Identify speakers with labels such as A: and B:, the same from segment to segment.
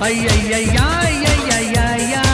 A: ay ay ay ay ay ay ay ay।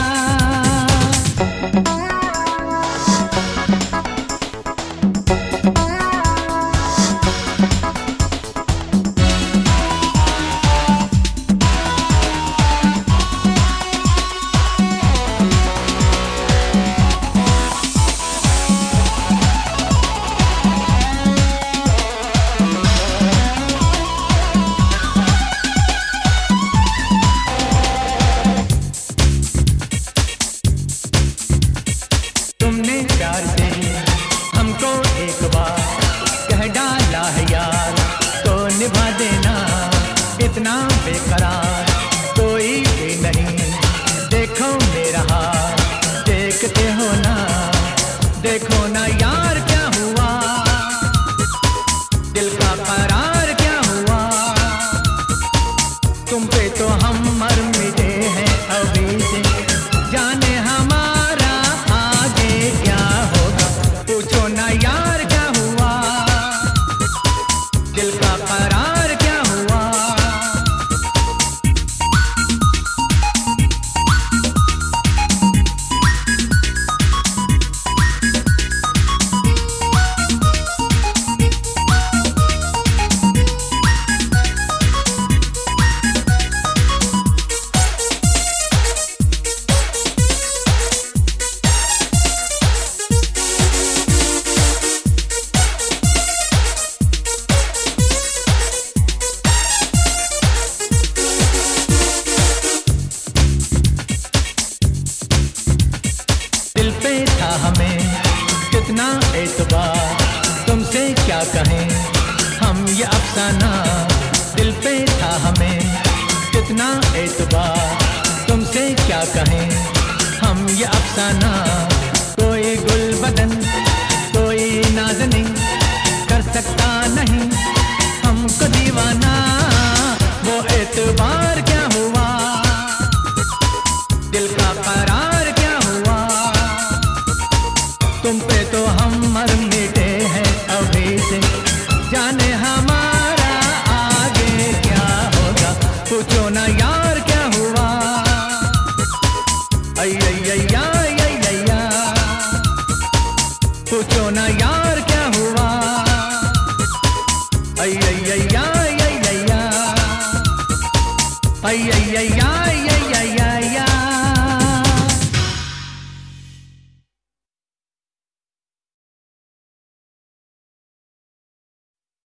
A: निभा देना इतना बेकरार कोई भी नहीं, देखो मेरा हाल देखते हो ना, देखो ना यार क्या हुआ, दिल का करार क्या हुआ, तुम पे तो हम मर मिटे हैं अभी से, जाने हमारा आगे क्या होगा, पूछो ना यार क्या हुआ, दिल का करार क्या हुआ। दिल पे था हमें कितना एतबार, तुमसे क्या कहें हम ये अफसाना, दिल पे था हमें कितना एतबार, तुमसे क्या कहें हम ये अफसाना, कोई गुल बदन कोई नाज़नीं कर सकता नहीं हमको दीवाना, वो एतबार